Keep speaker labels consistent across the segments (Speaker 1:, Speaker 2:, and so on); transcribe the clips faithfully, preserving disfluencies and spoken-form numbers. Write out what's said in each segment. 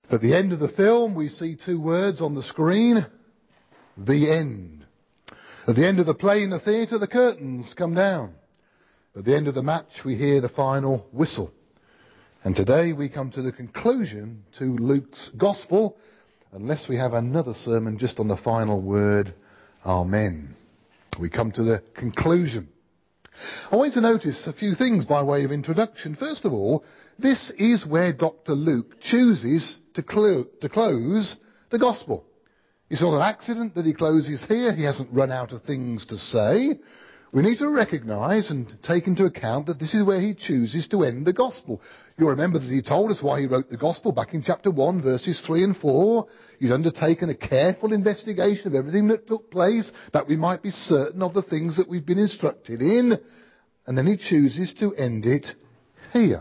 Speaker 1: At the end of the film, we see two words on the screen: the end. At the end of the play in the theatre, the curtains come down. At the end of the match, we hear the final whistle. And today we come to the conclusion to Luke's Gospel, unless we have another sermon just on the final word, Amen. We come to the conclusion. I want you to notice a few things by way of introduction. First of all, this is where Doctor Luke chooses to, clo- to close the Gospel. It's not an accident that he closes here. He hasn't run out of things to say. We need to recognise and take into account that this is where he chooses to end the Gospel. You'll remember that he told us why he wrote the Gospel back in chapter one, verses three and four. He's undertaken a careful investigation of everything that took place, that we might be certain of the things that we've been instructed in. And then he chooses to end it here.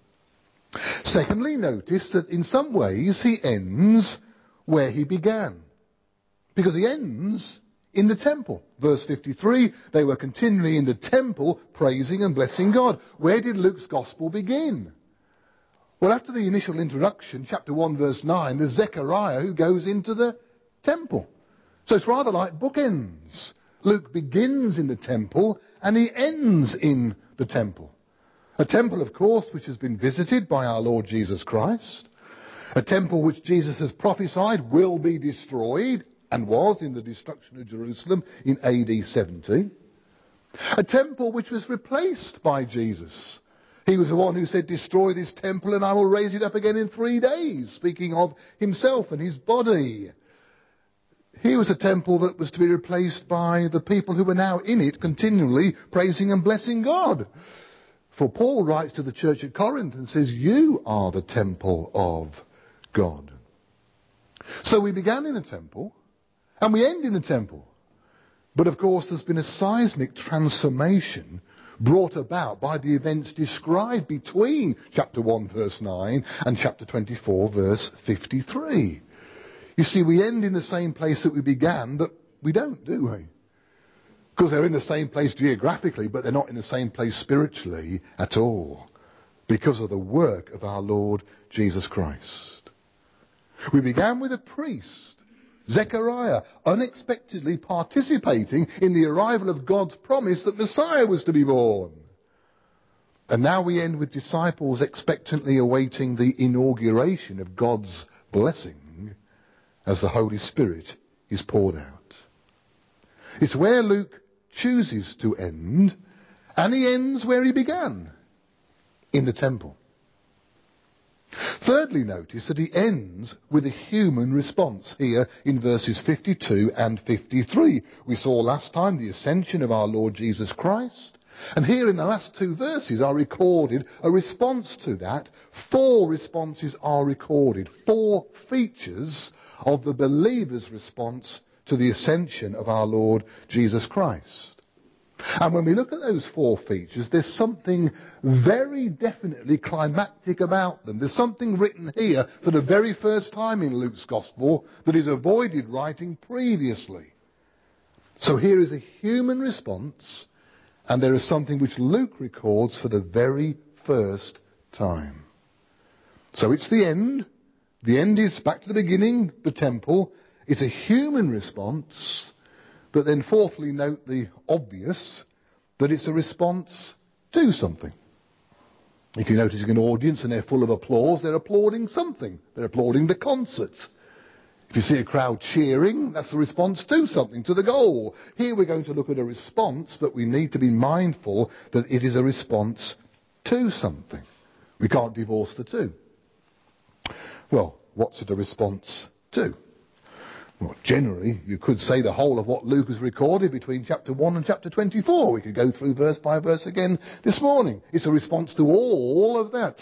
Speaker 1: Secondly, notice that in some ways he ends where he began. Because he ends in the temple. Verse fifty-three, they were continually in the temple praising and blessing God. Where did Luke's Gospel begin? Well, after the initial introduction, chapter one, verse nine, there's Zechariah who goes into the temple. So it's rather like bookends. Luke begins in the temple and he ends in the temple. A temple, of course, which has been visited by our Lord Jesus Christ. A temple which Jesus has prophesied will be destroyed, and was in the destruction of Jerusalem in A D seventy. A temple which was replaced by Jesus. He was the one who said, "Destroy this temple and I will raise it up again in three days," speaking of himself and his body. He was a temple that was to be replaced by the people who were now in it, continually praising and blessing God. For Paul writes to the church at Corinth and says, "You are the temple of God." So we began in a temple, and we end in the temple. But of course there's been a seismic transformation brought about by the events described between chapter one verse nine and chapter twenty-four verse fifty-three. You see, we end in the same place that we began, but we don't, do we? Because they're in the same place geographically, but they're not in the same place spiritually at all. Because of the work of our Lord Jesus Christ. We began with a priest, Zechariah, unexpectedly participating in the arrival of God's promise that Messiah was to be born. And now we end with disciples expectantly awaiting the inauguration of God's blessing as the Holy Spirit is poured out. It's where Luke chooses to end, and he ends where he began, in the temple. Thirdly, notice that he ends with a human response here in verses fifty-two and fifty-three. We saw last time the ascension of our Lord Jesus Christ. And here in the last two verses are recorded a response to that. Four responses are recorded. Four features of the believer's response to the ascension of our Lord Jesus Christ. And when we look at those four features, there's something very definitely climactic about them. There's something written here for the very first time in Luke's Gospel that is avoided writing previously. So here is a human response, and there is something which Luke records for the very first time. So it's the end. The end is back to the beginning, the temple. It's a human response. But then fourthly, note the obvious, that it's a response to something. If you're noticing an audience and they're full of applause, they're applauding something. They're applauding the concert. If you see a crowd cheering, that's a response to something, to the goal. Here we're going to look at a response, but we need to be mindful that it is a response to something. We can't divorce the two. Well, what's it a response to? Well, generally, you could say the whole of what Luke has recorded between chapter one and chapter twenty-four. We could go through verse by verse again this morning. It's a response to all of that.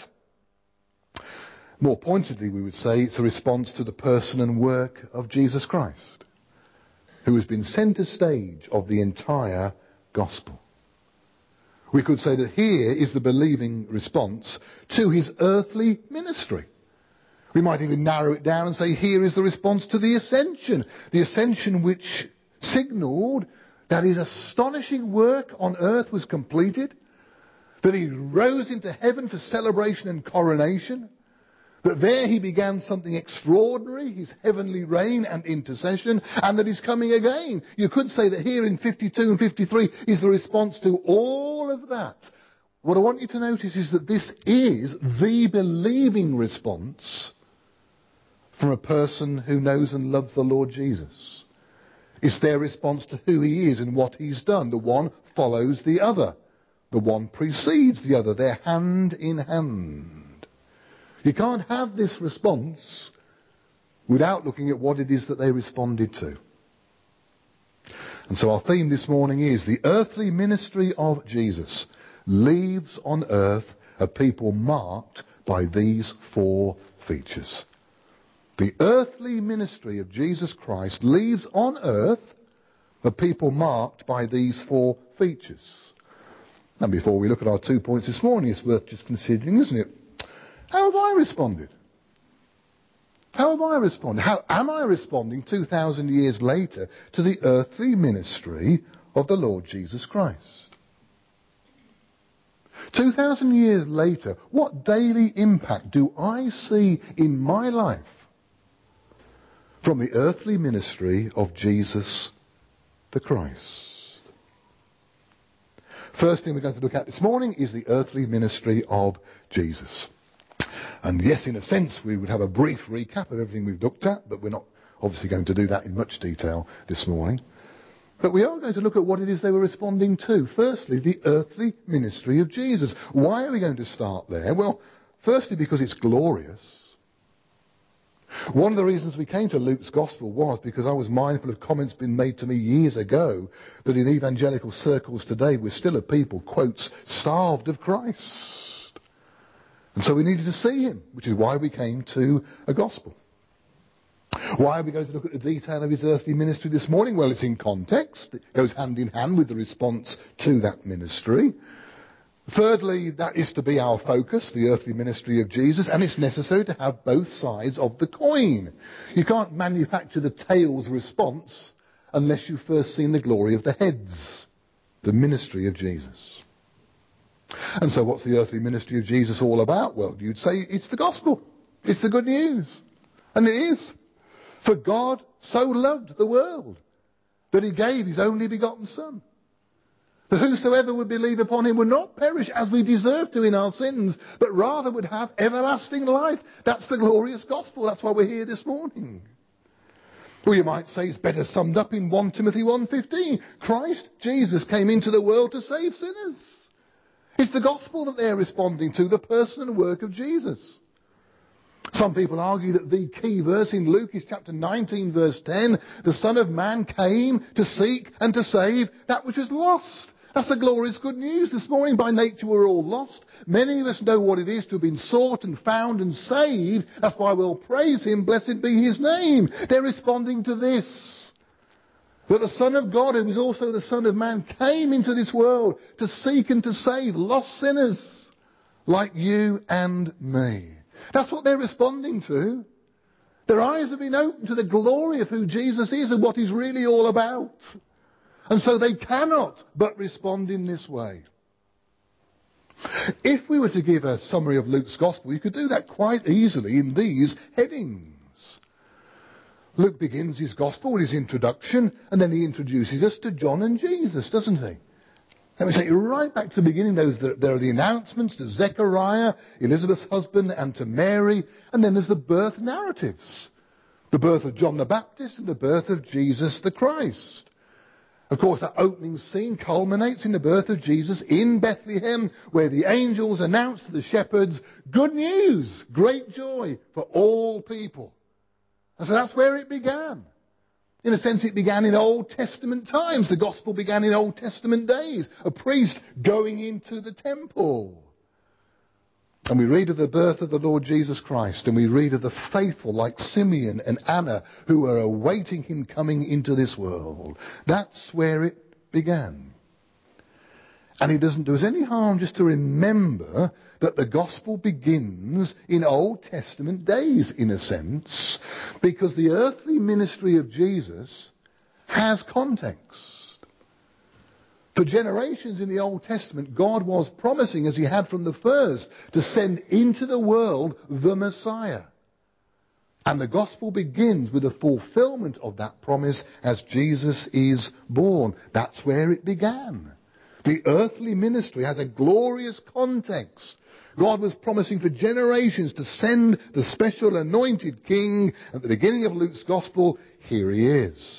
Speaker 1: More pointedly, we would say it's a response to the person and work of Jesus Christ, who has been centre stage of the entire gospel. We could say that here is the believing response to his earthly ministry. We might even narrow it down and say here is the response to the ascension. The ascension which signalled that his astonishing work on earth was completed. That he rose into heaven for celebration and coronation. That there he began something extraordinary, his heavenly reign and intercession, and that he's coming again. You could say that here in fifty-two and fifty-three is the response to all of that. What I want you to notice is that this is the believing response from a person who knows and loves the Lord Jesus. It's their response to who he is and what he's done. The one follows the other. The one precedes the other. They're hand in hand. You can't have this response without looking at what it is that they responded to. And so our theme this morning is the earthly ministry of Jesus leaves on earth a people marked by these four features. The earthly ministry of Jesus Christ leaves on earth a people marked by these four features. And before we look at our two points this morning, it's worth just considering, isn't it? How have I responded? How have I responded? How am I responding two thousand years later to the earthly ministry of the Lord Jesus Christ? two thousand years later, what daily impact do I see in my life from the earthly ministry of Jesus the Christ? First thing we're going to look at this morning is the earthly ministry of Jesus. And yes, in a sense, we would have a brief recap of everything we've looked at, but we're not obviously going to do that in much detail this morning. But we are going to look at what it is they were responding to. Firstly, the earthly ministry of Jesus. Why are we going to start there? Well, firstly, because it's glorious. One of the reasons we came to Luke's Gospel was because I was mindful of comments being made to me years ago that in evangelical circles today we're still a people, quotes, starved of Christ. And so we needed to see him, which is why we came to a Gospel. Why are we going to look at the detail of his earthly ministry this morning? Well, it's in context. It goes hand in hand with the response to that ministry. Thirdly, that is to be our focus, the earthly ministry of Jesus, and it's necessary to have both sides of the coin. You can't manufacture the tails response unless you've first seen the glory of the heads, the ministry of Jesus. And so what's the earthly ministry of Jesus all about? Well, you'd say it's the gospel. It's the good news. And it is. For God so loved the world that he gave his only begotten Son, that whosoever would believe upon him would not perish as we deserve to in our sins, but rather would have everlasting life. That's the glorious gospel. That's why we're here this morning. Well, you might say it's better summed up in First Timothy one fifteen. Christ Jesus came into the world to save sinners. It's the gospel that they're responding to, the person and work of Jesus. Some people argue that the key verse in Luke is chapter nineteen, verse ten. The Son of Man came to seek and to save that which is lost. That's the glorious good news. This morning, by nature, we're all lost. Many of us know what it is to have been sought and found and saved. That's why we'll praise him. Blessed be his name. They're responding to this. That the Son of God, who is also the Son of Man, came into this world to seek and to save lost sinners like you and me. That's what they're responding to. Their eyes have been opened to the glory of who Jesus is and what he's really all about. And so they cannot but respond in this way. If we were to give a summary of Luke's Gospel, you could do that quite easily in these headings. Luke begins his Gospel with his introduction, and then he introduces us to John and Jesus, doesn't he? Let me take you right back to the beginning. Those, there are the announcements to Zechariah, Elizabeth's husband, and to Mary, and then there's the birth narratives. The birth of John the Baptist and the birth of Jesus the Christ. Of course, that opening scene culminates in the birth of Jesus in Bethlehem, where the angels announce to the shepherds, good news, great joy for all people. And so that's where it began. In a sense, it began in Old Testament times. The gospel began in Old Testament days. A priest going into the temple. And we read of the birth of the Lord Jesus Christ, and we read of the faithful like Simeon and Anna who are awaiting him coming into this world. That's where it began. And it doesn't do us any harm just to remember that the gospel begins in Old Testament days, in a sense, because the earthly ministry of Jesus has context. For generations in the Old Testament, God was promising, as he had from the first, to send into the world the Messiah. And the gospel begins with the fulfillment of that promise as Jesus is born. That's where it began. The earthly ministry has a glorious context. God was promising for generations to send the special anointed king. At the beginning of Luke's gospel, here he is.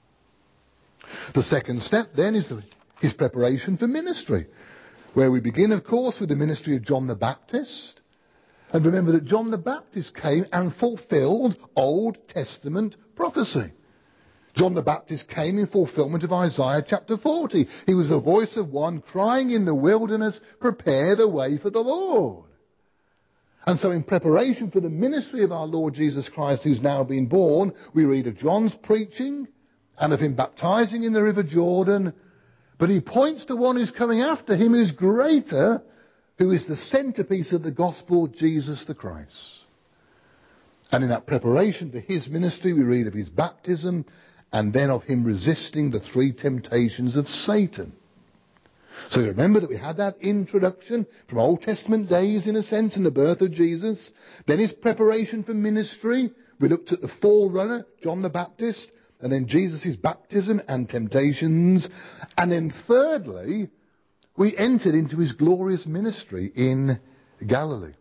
Speaker 1: The second step then is his preparation for ministry, where we begin, of course, with the ministry of John the Baptist. And remember that John the Baptist came and fulfilled Old Testament prophecy. John the Baptist came in fulfillment of Isaiah chapter forty. He was the voice of one crying in the wilderness, prepare the way for the Lord. And so in preparation for the ministry of our Lord Jesus Christ, who's now been born, we read of John's preaching and of him baptizing in the river Jordan. But he points to one who's coming after him, who's greater, who is the centerpiece of the gospel, Jesus the Christ. And in that preparation for his ministry, we read of his baptism and then of him resisting the three temptations of Satan. So remember that we had that introduction from Old Testament days, in a sense, in the birth of Jesus. Then his preparation for ministry. We looked at the forerunner, John the Baptist, and then Jesus' baptism and temptations. And then thirdly, we entered into his glorious ministry in Galilee.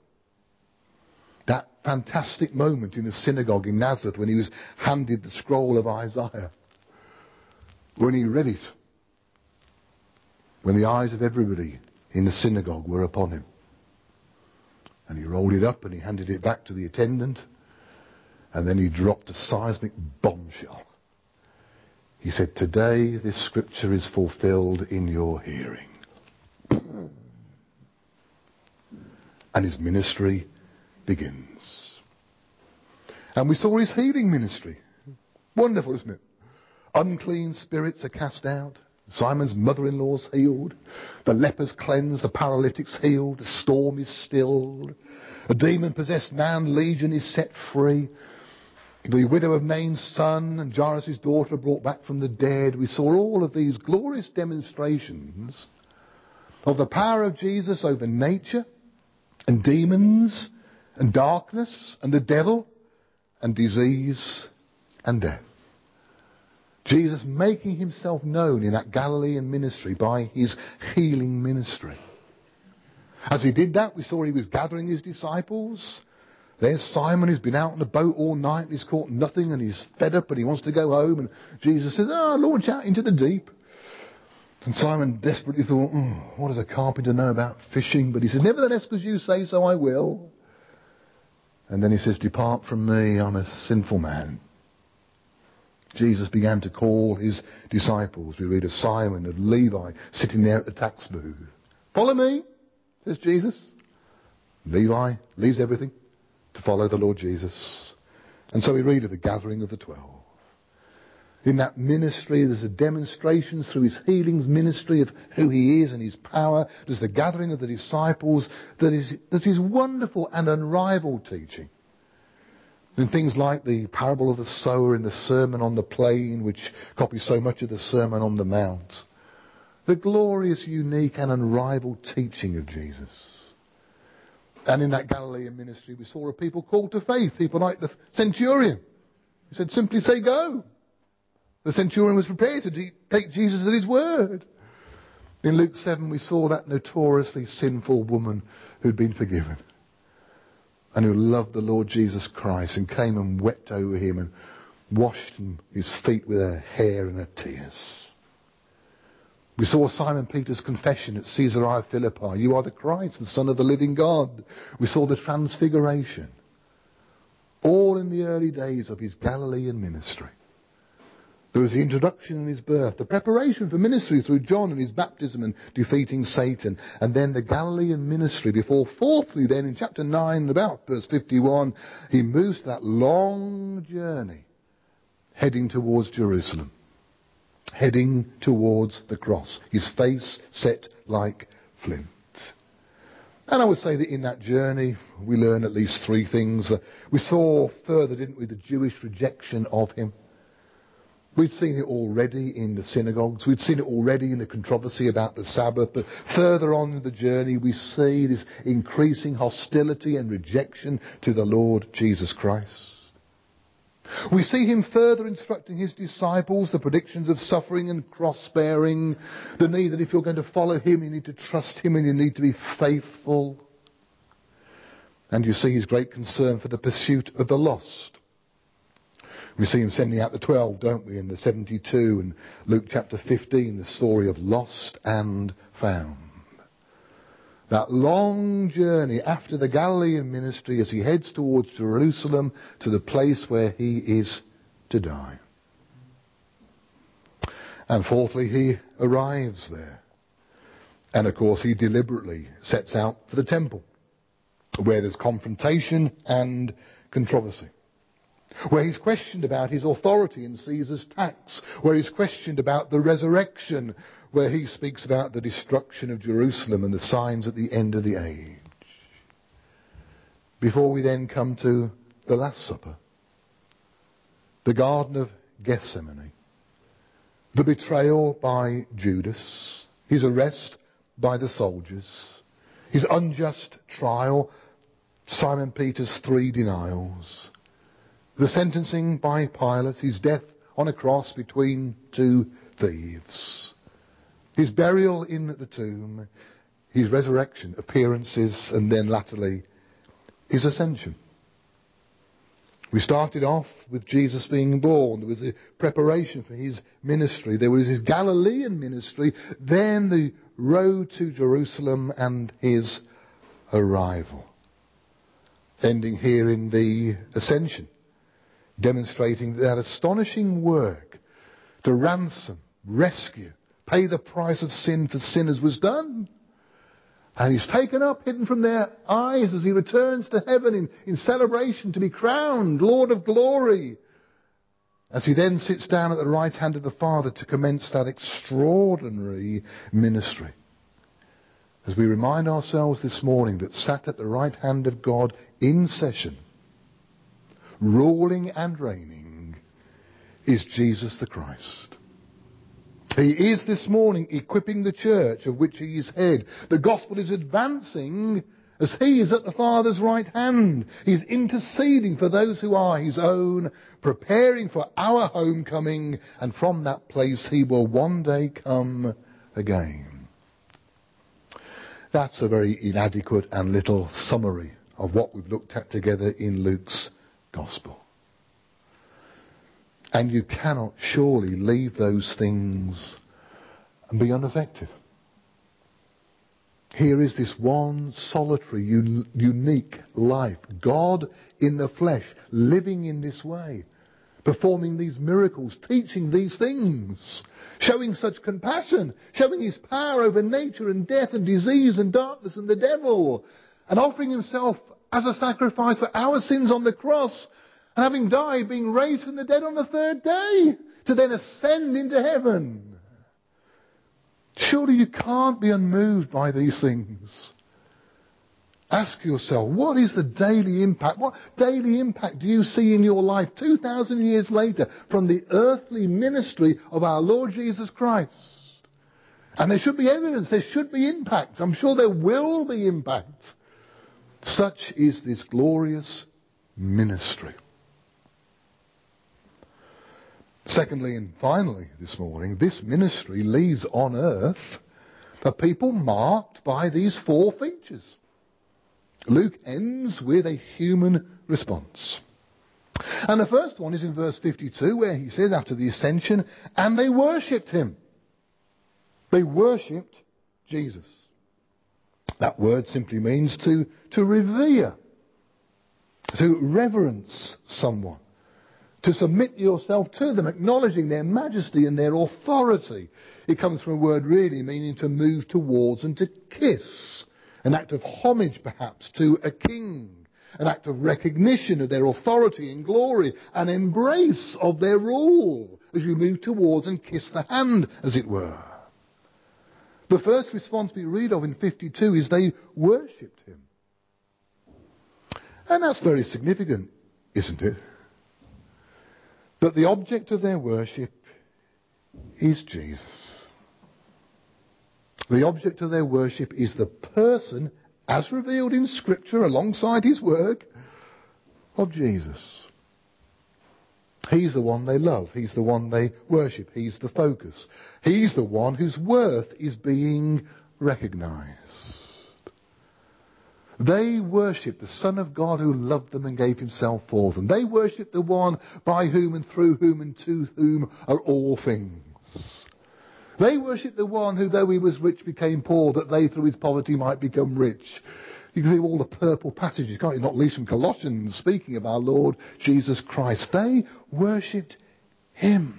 Speaker 1: That fantastic moment in the synagogue in Nazareth when he was handed the scroll of Isaiah. When he read it. When the eyes of everybody in the synagogue were upon him. And he rolled it up and he handed it back to the attendant. And then he dropped a seismic bombshell. He said, today this scripture is fulfilled in your hearing. And his ministry begins. And we saw his healing ministry. Wonderful, isn't it? Unclean spirits are cast out. Simon's mother-in-law's healed. The lepers cleansed. The paralytic's healed. The storm is stilled. A demon-possessed man, Legion, is set free. The widow of Nain's son and Jairus' daughter brought back from the dead. We saw all of these glorious demonstrations of the power of Jesus over nature and demons and darkness and the devil and disease and death. Jesus making himself known in that Galilean ministry by his healing ministry. As he did that, we saw he was gathering his disciples. There's Simon who's been out on the boat all night and he's caught nothing and he's fed up and he wants to go home. And Jesus says, oh, launch out into the deep. And Simon desperately thought, oh, what does a carpenter know about fishing? But he says, nevertheless, because you say so, I will. And then he says, depart from me, I'm a sinful man. Jesus began to call his disciples. We read of Simon and Levi sitting there at the tax booth. Follow me, says Jesus. Levi leaves everything to follow the Lord Jesus. And so we read of the gathering of the twelve. In that ministry, there's a demonstration through his healings ministry of who he is and his power. There's the gathering of the disciples. That is, there's his wonderful and unrivaled teaching. And things like the parable of the sower in the Sermon on the Plain, which copies so much of the Sermon on the Mount. The glorious, unique and unrivaled teaching of Jesus. And in that Galilean ministry, we saw a people called to faith. People like the centurion. He said, simply say go. The centurion was prepared to take Jesus at his word. In Luke seven, we saw that notoriously sinful woman who'd been forgiven. And who loved the Lord Jesus Christ and came and wept over him and washed his feet with her hair and her tears. We saw Simon Peter's confession at Caesarea Philippi. You are the Christ, the Son of the living God. We saw the transfiguration. All in the early days of his Galilean ministry. There was the introduction and his birth, the preparation for ministry through John and his baptism and defeating Satan, and then the Galilean ministry before fourthly then in chapter nine, about verse fifty-one, he moves to that long journey heading towards Jerusalem, heading towards the cross, his face set like flint. And I would say that in that journey we learn at least three things. Uh, we saw further, didn't we, the Jewish rejection of him. We'd seen it already in the synagogues. We'd seen it already in the controversy about the Sabbath. But further on in the journey, we see this increasing hostility and rejection to the Lord Jesus Christ. We see him further instructing his disciples the predictions of suffering and cross-bearing, the need that if you're going to follow him, you need to trust him and you need to be faithful. And you see his great concern for the pursuit of the lost. We see him sending out the twelve, don't we, in the seventy-two and Luke chapter fifteen, the story of lost and found. That long journey after the Galilean ministry as he heads towards Jerusalem to the place where he is to die. And fourthly, he arrives there. And of course he deliberately sets out for the temple, where there's confrontation and controversy. Where he's questioned about his authority in Caesar's tax. Where he's questioned about the resurrection. Where he speaks about the destruction of Jerusalem and the signs at the end of the age. Before we then come to the Last Supper. The Garden of Gethsemane. The betrayal by Judas. His arrest by the soldiers. His unjust trial. Simon Peter's three denials. The sentencing by Pilate, his death on a cross between two thieves. His burial in the tomb, his resurrection, appearances, and then latterly, his ascension. We started off with Jesus being born. There was a preparation for his ministry. There was his Galilean ministry, then the road to Jerusalem and his arrival. Ending here in the ascension. Demonstrating that astonishing work to ransom, rescue, pay the price of sin for sinners was done. And he's taken up, hidden from their eyes as he returns to heaven in, in celebration to be crowned Lord of glory. As he then sits down at the right hand of the Father to commence that extraordinary ministry. As we remind ourselves this morning that sat at the right hand of God in session, ruling and reigning, is Jesus the Christ. He is this morning equipping the church of which he is head. The gospel is advancing as he is at the Father's right hand. He's interceding for those who are his own, preparing for our homecoming, and from that place he will one day come again. That's a very inadequate and little summary of what we've looked at together in Luke's Gospel. And you cannot surely leave those things and be unaffected. Here is this one solitary, un- unique life. God in the flesh, living in this way, performing these miracles, teaching these things, showing such compassion, showing his power over nature and death and disease and darkness and the devil, and offering himself as a sacrifice for our sins on the cross, and having died, being raised from the dead on the third day, to then ascend into heaven. Surely you can't be unmoved by these things. Ask yourself, what is the daily impact? What daily impact do you see in your life two thousand years later from the earthly ministry of our Lord Jesus Christ? And there should be evidence, there should be impact. I'm sure there will be impact. Such is this glorious ministry. Secondly and finally this morning, this ministry leaves on earth a people marked by these four features. Luke ends with a human response. And the first one is in verse fifty-two, where he says after the ascension, and they worshipped him. They worshipped Jesus. That word simply means to, to revere, to reverence someone, to submit yourself to them, acknowledging their majesty and their authority. It comes from a word really meaning to move towards and to kiss. An act of homage perhaps to a king. An act of recognition of their authority and glory. An embrace of their rule as you move towards and kiss the hand, as it were. The first response we read of in fifty-two is they worshipped him. And that's very significant, isn't it? That the object of their worship is Jesus. The object of their worship is the person, as revealed in Scripture alongside his work, of Jesus. He's the one they love. He's the one they worship. He's the focus. He's the one whose worth is being recognised. They worship the Son of God who loved them and gave himself for them. They worship the one by whom and through whom and to whom are all things. They worship the one who, though he was rich, became poor, that they through his poverty might become rich. You can see all the purple passages, can't you? Not least from Colossians, speaking of our Lord Jesus Christ. They worshipped him.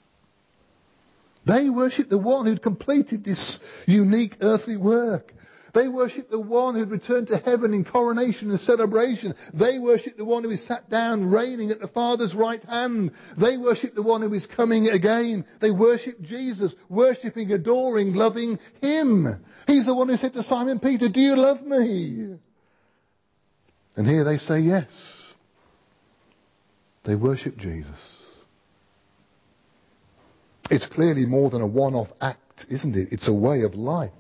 Speaker 1: They worshipped the one who'd completed this unique earthly work. They worshipped the one who'd returned to heaven in coronation and celebration. They worshipped the one who is sat down reigning at the Father's right hand. They worshipped the one who is coming again. They worshipped Jesus, worshipping, adoring, loving him. He's the one who said to Simon Peter, "Do you love me?" And here they say yes. They worship Jesus. It's clearly more than a one-off act, isn't it? It's a way of life.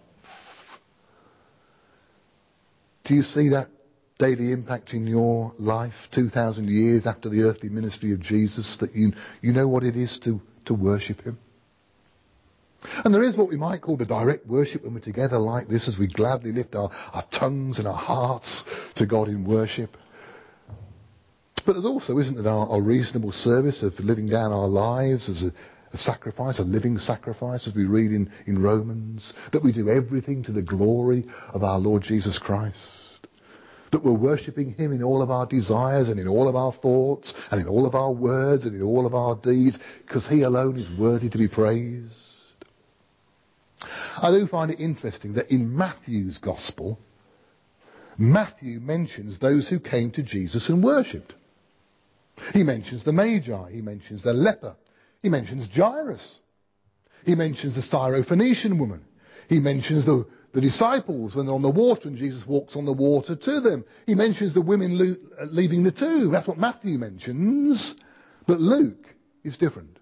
Speaker 1: Do you see that daily impact in your life, two thousand years after the earthly ministry of Jesus, that you, you know what it is to, to worship him? And there is what we might call the direct worship when we're together like this, as we gladly lift our, our tongues and our hearts to God in worship. But there's also, isn't it, our, our reasonable service of living down our lives as a, a sacrifice, a living sacrifice, as we read in, in Romans, that we do everything to the glory of our Lord Jesus Christ. That we're worshipping him in all of our desires and in all of our thoughts and in all of our words and in all of our deeds, because he alone is worthy to be praised. I do find it interesting that in Matthew's Gospel, Matthew mentions those who came to Jesus and worshipped. He mentions the Magi, he mentions the leper, he mentions Jairus, he mentions the Syrophoenician woman, he mentions the The disciples when they're on the water and Jesus walks on the water to them. He mentions the women lo- leaving the tomb. That's what Matthew mentions. But Luke is different.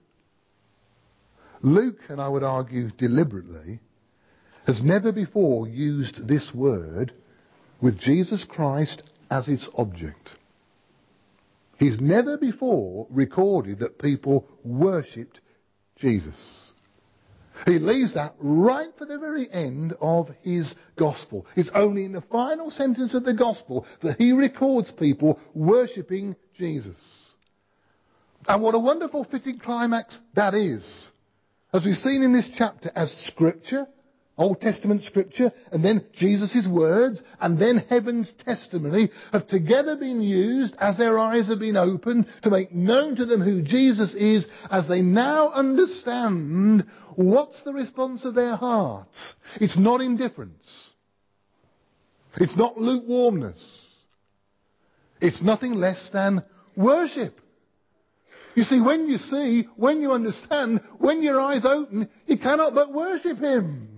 Speaker 1: Luke, and I would argue deliberately, has never before used this word with Jesus Christ as its object. He's never before recorded that people worshipped Jesus. He leaves that right for the very end of his gospel. It's only in the final sentence of the gospel that he records people worshipping Jesus. And what a wonderful fitting climax that is. As we've seen in this chapter, as scripture, Old Testament scripture, and then Jesus' words, and then heaven's testimony have together been used as their eyes have been opened to make known to them who Jesus is, as they now understand what's the response of their hearts. It's not indifference. It's not lukewarmness. It's nothing less than worship. You see, when you see, when you understand, when your eyes open, you cannot but worship him.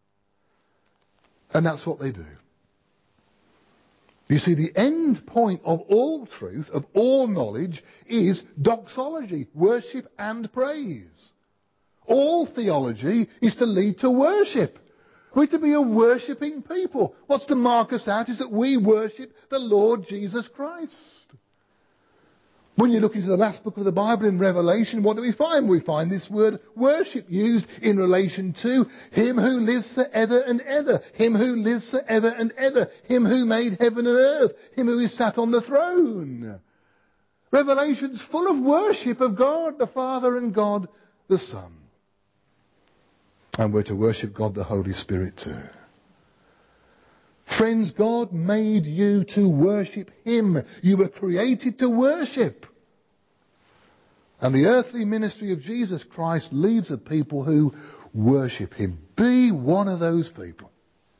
Speaker 1: And that's what they do. You see, the end point of all truth, of all knowledge, is doxology, worship and praise. All theology is to lead to worship. We're to be a worshipping people. What's to mark us out is that we worship the Lord Jesus Christ. When you look into the last book of the Bible in Revelation, what do we find? We find this word worship used in relation to him who lives forever and ever, him who lives forever and ever, him who made heaven and earth, him who is sat on the throne. Revelation's full of worship of God the Father and God the Son. And we're to worship God the Holy Spirit too. Friends, God made you to worship him. You were created to worship. And the earthly ministry of Jesus Christ leaves a people who worship him. Be one of those people.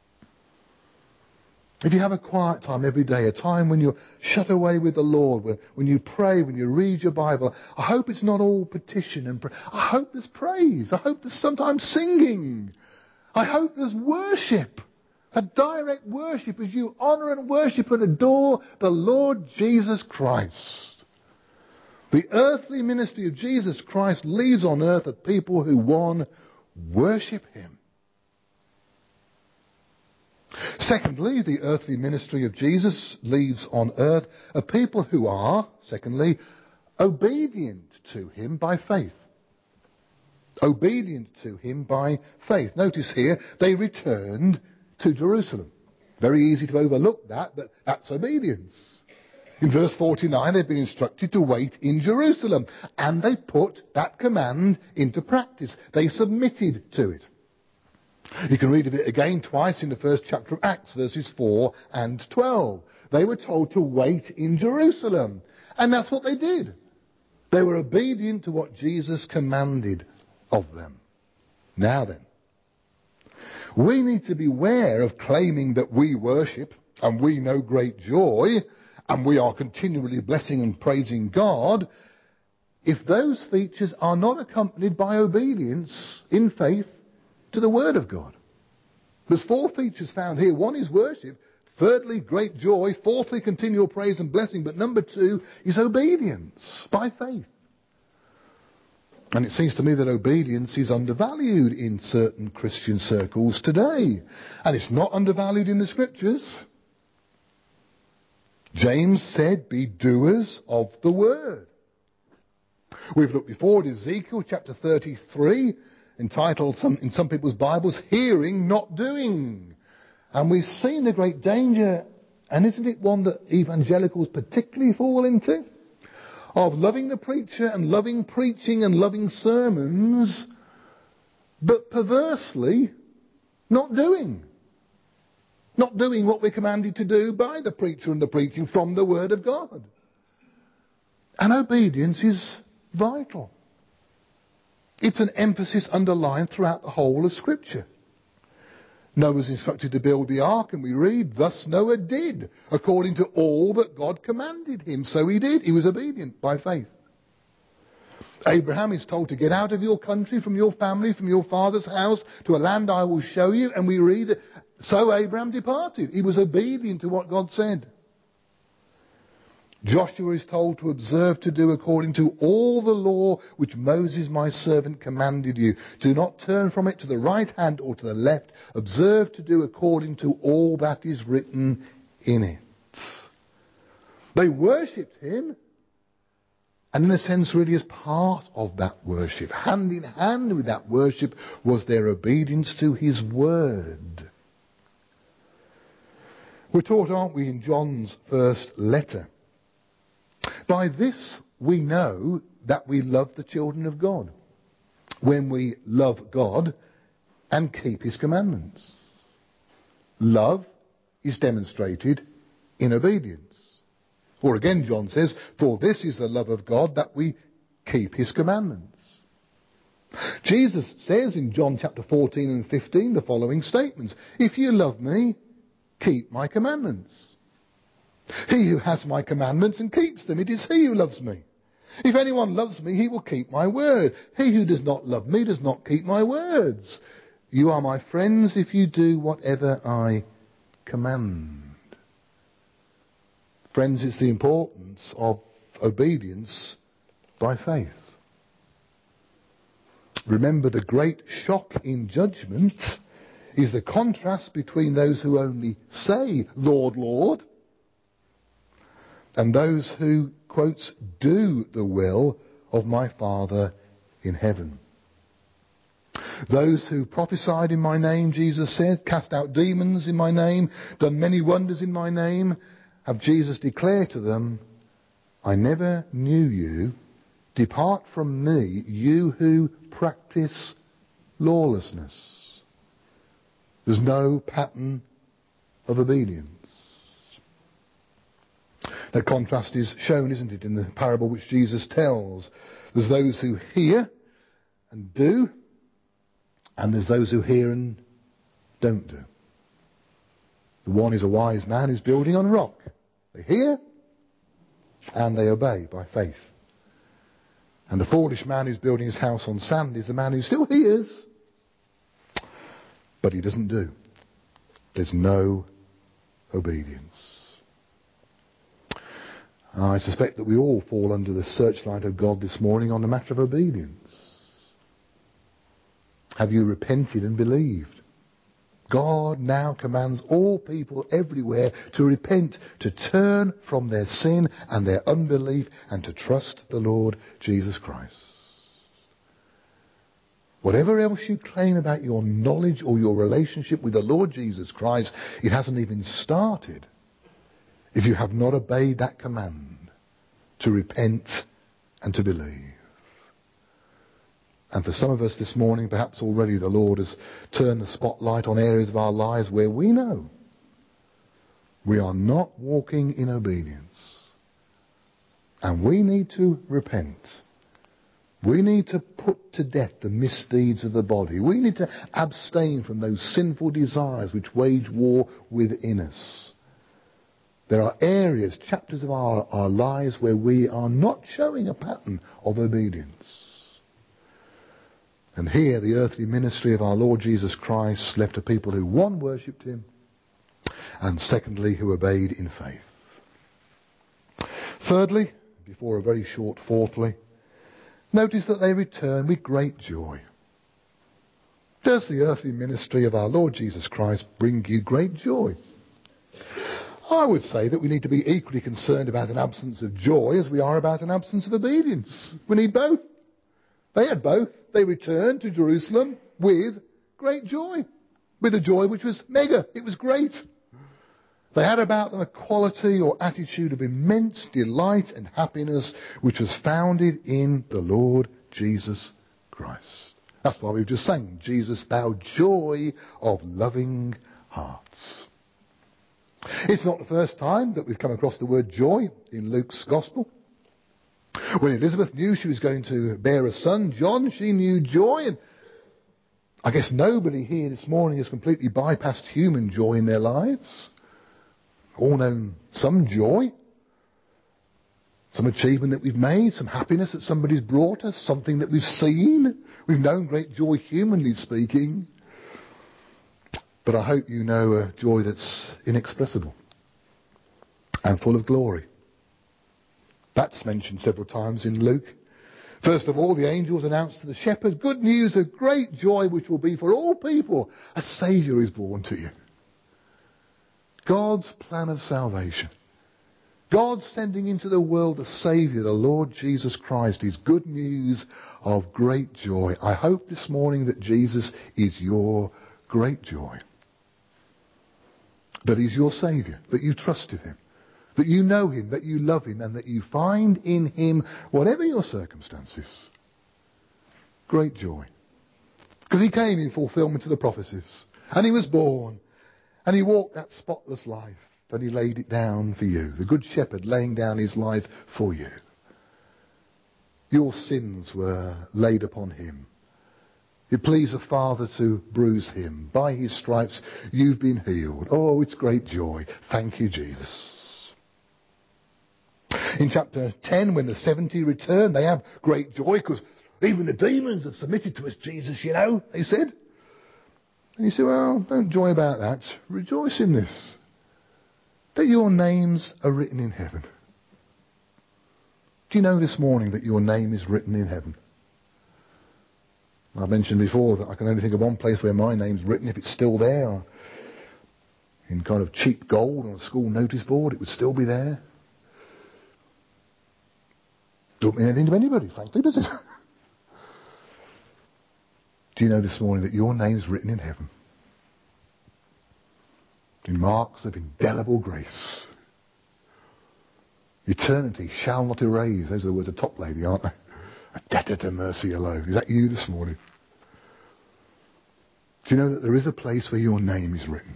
Speaker 1: If you have a quiet time every day, a time when you're shut away with the Lord, when, when you pray, when you read your Bible, I hope it's not all petition and prayer. I hope there's praise. I hope there's sometimes singing. I hope there's worship. A direct worship as you honour and worship and adore the Lord Jesus Christ. The earthly ministry of Jesus Christ leaves on earth a people who, one, worship him. Secondly, the earthly ministry of Jesus leaves on earth a people who are, secondly, obedient to him by faith. Obedient to him by faith. Notice here, they returned to Jerusalem. Very easy to overlook that, but that's obedience. In verse forty-nine, they've been instructed to wait in Jerusalem, and they put that command into practice. They submitted to it. You can read of it again twice in the first chapter of Acts, verses four and twelve. They were told to wait in Jerusalem, and that's what they did. They were obedient to what Jesus commanded of them. Now then, we need to beware of claiming that we worship and we know great joy and we are continually blessing and praising God if those features are not accompanied by obedience in faith to the Word of God. There's four features found here. One is worship. Thirdly, great joy. Fourthly, continual praise and blessing. But number two is obedience by faith. And it seems to me that obedience is undervalued in certain Christian circles today. And it's not undervalued in the Scriptures. James said, be doers of the Word. We've looked before at Ezekiel chapter thirty-three, entitled some, in some people's Bibles, Hearing, Not Doing. And we've seen the great danger, and isn't it one that evangelicals particularly fall into? Of loving the preacher and loving preaching and loving sermons, but perversely not doing. Not doing what we're commanded to do by the preacher and the preaching from the Word of God. And obedience is vital. It's an emphasis underlined throughout the whole of Scripture. Noah was instructed to build the ark, and we read, thus Noah did, according to all that God commanded him. So he did. He was obedient by faith. Abraham is told to get out of your country, from your family, from your father's house, to a land I will show you. And we read, so Abraham departed. He was obedient to what God said. Joshua is told to observe to do according to all the law which Moses my servant commanded you. Do not turn from it to the right hand or to the left. Observe to do according to all that is written in it. They worshipped him, and in a sense really as part of that worship, hand in hand with that worship, was their obedience to his word. We're taught, aren't we, in John's first letter, by this we know that we love the children of God, when we love God and keep his commandments. Love is demonstrated in obedience. Or again, John says, for this is the love of God, that we keep his commandments. Jesus says in John chapter fourteen and fifteen the following statements. If you love me, keep my commandments. He who has my commandments and keeps them, it is he who loves me. If anyone loves me, he will keep my word. He who does not love me does not keep my words. You are my friends if you do whatever I command. Friends, it's the importance of obedience by faith. Remember, the great shock in judgment is the contrast between those who only say, Lord, Lord, and those who, quotes, do the will of my Father in heaven. Those who prophesied in my name, Jesus said, cast out demons in my name, done many wonders in my name, have Jesus declared to them, I never knew you. Depart from me, you who practice lawlessness. There's no pattern of obedience. That contrast is shown, isn't it, in the parable which Jesus tells. There's those who hear and do, and there's those who hear and don't do. The one is a wise man who's building on rock. They hear and they obey by faith. And the foolish man who's building his house on sand is the man who still hears, but he doesn't do. There's no obedience. I suspect that we all fall under the searchlight of God this morning on the matter of obedience. Have you repented and believed? God now commands all people everywhere to repent, to turn from their sin and their unbelief and to trust the Lord Jesus Christ. Whatever else you claim about your knowledge or your relationship with the Lord Jesus Christ, it hasn't even started if you have not obeyed that command to repent and to believe. And for some of us this morning, perhaps already the Lord has turned the spotlight on areas of our lives where we know we are not walking in obedience. And we need to repent. We need to put to death the misdeeds of the body. We need to abstain from those sinful desires which wage war within us. There are areas, chapters of our, our lives where we are not showing a pattern of obedience. And here the earthly ministry of our Lord Jesus Christ left a people who, one, worshipped him, and secondly, who obeyed in faith. Thirdly, before a very short fourthly, notice that they return with great joy. Does the earthly ministry of our Lord Jesus Christ bring you great joy? I would say that we need to be equally concerned about an absence of joy as we are about an absence of obedience. We need both. They had both. They returned to Jerusalem with great joy. With a joy which was mega. It was great. They had about them a quality or attitude of immense delight and happiness which was founded in the Lord Jesus Christ. That's why we've just sang, Jesus, thou joy of loving hearts. It's not the first time that we've come across the word joy in Luke's Gospel. When Elizabeth knew she was going to bear a son, John, she knew joy. And I guess nobody here this morning has completely bypassed human joy in their lives. All known some joy, some achievement that we've made, some happiness that somebody's brought us, something that we've seen. We've known great joy, humanly speaking. But I hope you know a joy that's inexpressible and full of glory. That's mentioned several times in Luke. First of all, the angels announced to the shepherd, good news of great joy which will be for all people. A Saviour is born to you. God's plan of salvation. God sending into the world a Saviour, the Lord Jesus Christ, is good news of great joy. I hope this morning that Jesus is your great joy. That He's your Saviour, that you trusted Him. That you know Him, that you love Him, and that you find in Him, whatever your circumstances, great joy. Because He came in fulfillment of the prophecies. And He was born. And He walked that spotless life. And He laid it down for you. The Good Shepherd laying down His life for you. Your sins were laid upon Him. It pleased the Father to bruise Him. By His stripes you've been healed. Oh, it's great joy. Thank you, Jesus. In chapter ten, when the seventy return, they have great joy because even the demons have submitted to us, Jesus, you know, they said. And you say, well, don't joy about that. Rejoice in this. That your names are written in heaven. Do you know this morning that your name is written in heaven? I mentioned before that I can only think of one place where my name's written. If it's still there, in kind of cheap gold on a school notice board, it would still be there. Don't mean anything to anybody, frankly, does it? Do you know this morning that your name's written in heaven? In marks of indelible grace. Eternity shall not erase. Those are the words of Top Lady, aren't they? A debtor to mercy alone. Is that you this morning? Do you know that there is a place where your name is written?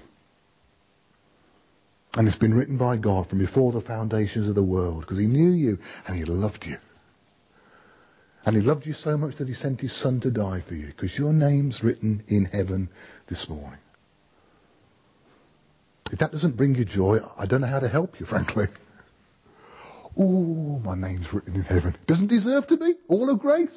Speaker 1: And it's been written by God from before the foundations of the world, because He knew you and He loved you. And He loved you so much that He sent His Son to die for you, because your name's written in heaven this morning. If that doesn't bring you joy, I don't know how to help you, frankly. Oh, my name's written in heaven. Doesn't deserve to be. All of grace.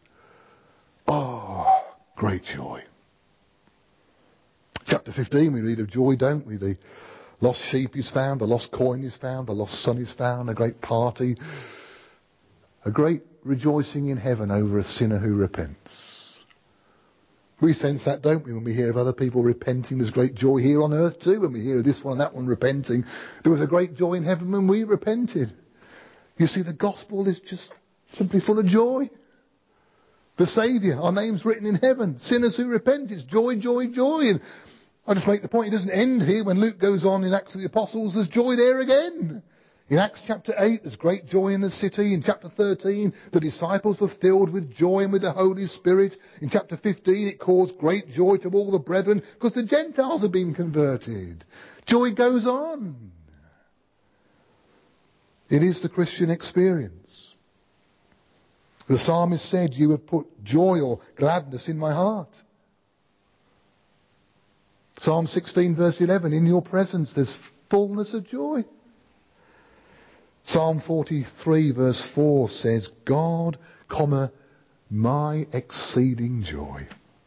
Speaker 1: Oh, great joy. Chapter fifteen, we read of joy, don't we? The Lost sheep is found, a lost coin is found, a lost son is found, a great party, a great rejoicing in heaven over a sinner who repents. We sense that, don't we, when we hear of other people repenting. There's great joy here on earth too when we hear of this one and that one repenting. There was a great joy in heaven when we repented. You see, the gospel is just simply full of joy. The Saviour, our name's written in heaven. Sinners who repent, it's joy, joy, joy. And I just make the point, it doesn't end here. When Luke goes on in Acts of the Apostles, there's joy there again. In Acts chapter eight, there's great joy in the city. In chapter thirteen, the disciples were filled with joy and with the Holy Spirit. In chapter fifteen, it caused great joy to all the brethren because the Gentiles have been converted. Joy goes on. It is the Christian experience. The psalmist said, you have put joy or gladness in my heart. Psalm sixteen verse eleven, in your presence there's fullness of joy. Psalm forty-three verse four says, God, comma, my exceeding joy.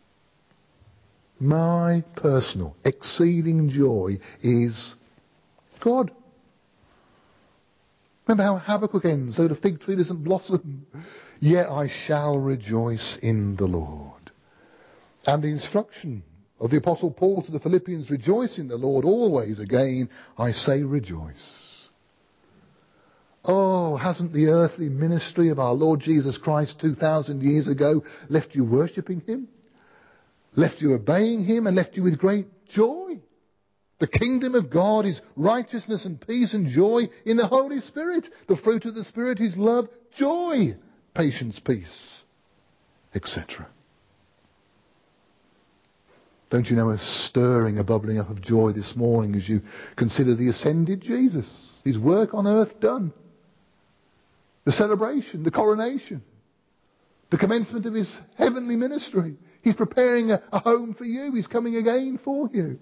Speaker 1: My personal exceeding joy is God. Remember how Habakkuk ends, though the fig tree doesn't blossom, yet I shall rejoice in the Lord. And the instruction of the Apostle Paul to the Philippians, rejoice in the Lord always. Again, I say rejoice. Oh, hasn't the earthly ministry of our Lord Jesus Christ two thousand years ago left you worshipping Him? Left you obeying Him and left you with great joy? The kingdom of God is righteousness and peace and joy in the Holy Spirit. The fruit of the Spirit is love, joy, patience, peace, et cetera. Don't you know a stirring, a bubbling up of joy this morning as you consider the ascended Jesus, His work on earth done, the celebration, the coronation, the commencement of His heavenly ministry. He's preparing a, a home for you. He's coming again for you.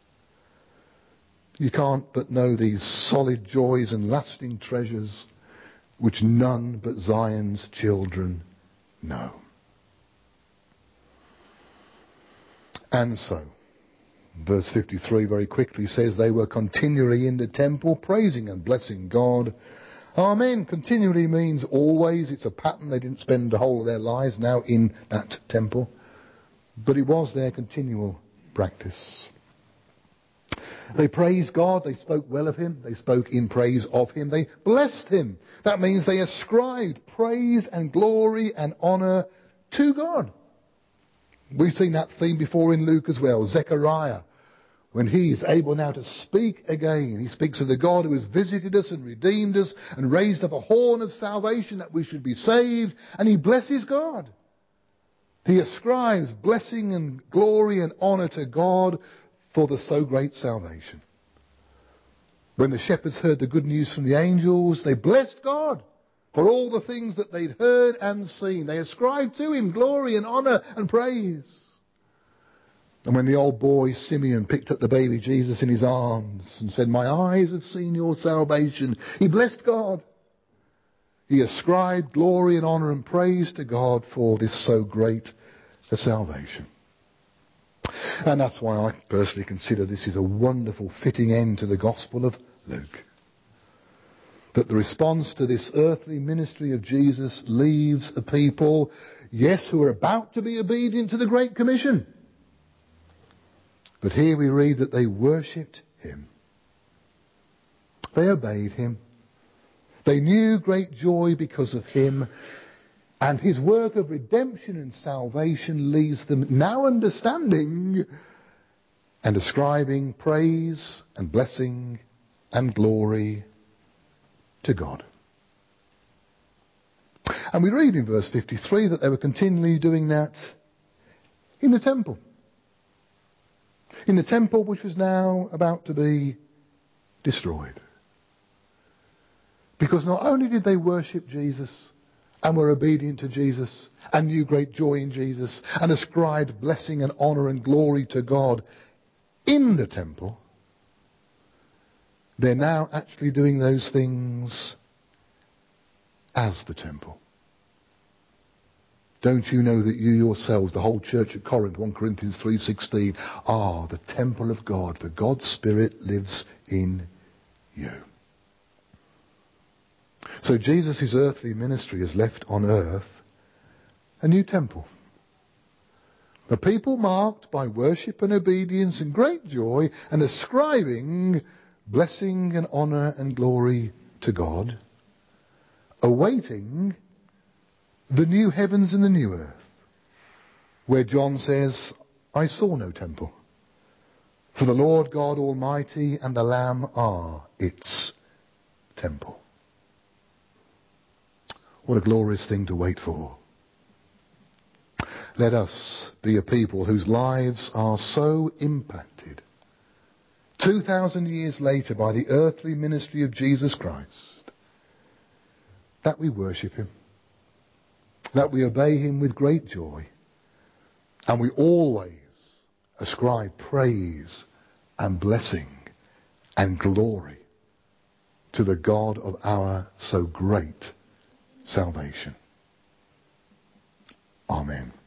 Speaker 1: You can't but know these solid joys and lasting treasures which none but Zion's children know. And so, verse fifty-three very quickly says, they were continually in the temple praising and blessing God. Amen continually means always. It's a pattern. They didn't spend the whole of their lives now in that temple. But it was their continual practice. They praised God. They spoke well of Him. They spoke in praise of Him. They blessed Him. That means they ascribed praise and glory and honour to God. We've seen that theme before in Luke as well. Zechariah, when he is able now to speak again, he speaks of the God who has visited us and redeemed us and raised up a horn of salvation that we should be saved, and he blesses God. He ascribes blessing and glory and honour to God for the so great salvation. When the shepherds heard the good news from the angels, they blessed God for all the things that they'd heard and seen. They ascribed to Him glory and honour and praise. And when the old boy Simeon picked up the baby Jesus in his arms and said, my eyes have seen your salvation, he blessed God. He ascribed glory and honour and praise to God for this so great a salvation. And that's why I personally consider this is a wonderful fitting end to the Gospel of Luke. That the response to this earthly ministry of Jesus leaves a people, yes, who are about to be obedient to the Great Commission. But here we read that they worshipped Him. They obeyed Him. They knew great joy because of Him. And His work of redemption and salvation leaves them now understanding and ascribing praise and blessing and glory to God. And we read in verse fifty-three that they were continually doing that in the temple. In the temple which was now about to be destroyed. Because not only did they worship Jesus and were obedient to Jesus and knew great joy in Jesus and ascribed blessing and honour and glory to God in the temple, they're now actually doing those things as the temple. Don't you know that you yourselves, the whole church at Corinth, First Corinthians three sixteen, are the temple of God, for God's Spirit lives in you. So Jesus' earthly ministry has left on earth a new temple. The people marked by worship and obedience and great joy and ascribing blessing and honour and glory to God, awaiting the new heavens and the new earth, where John says, I saw no temple, for the Lord God Almighty and the Lamb are its temple. What a glorious thing to wait for. Let us be a people whose lives are so impacted two thousand years later by the earthly ministry of Jesus Christ that we worship him, that we obey him with great joy, and we always ascribe praise and blessing and glory to the God of our so great salvation. Amen.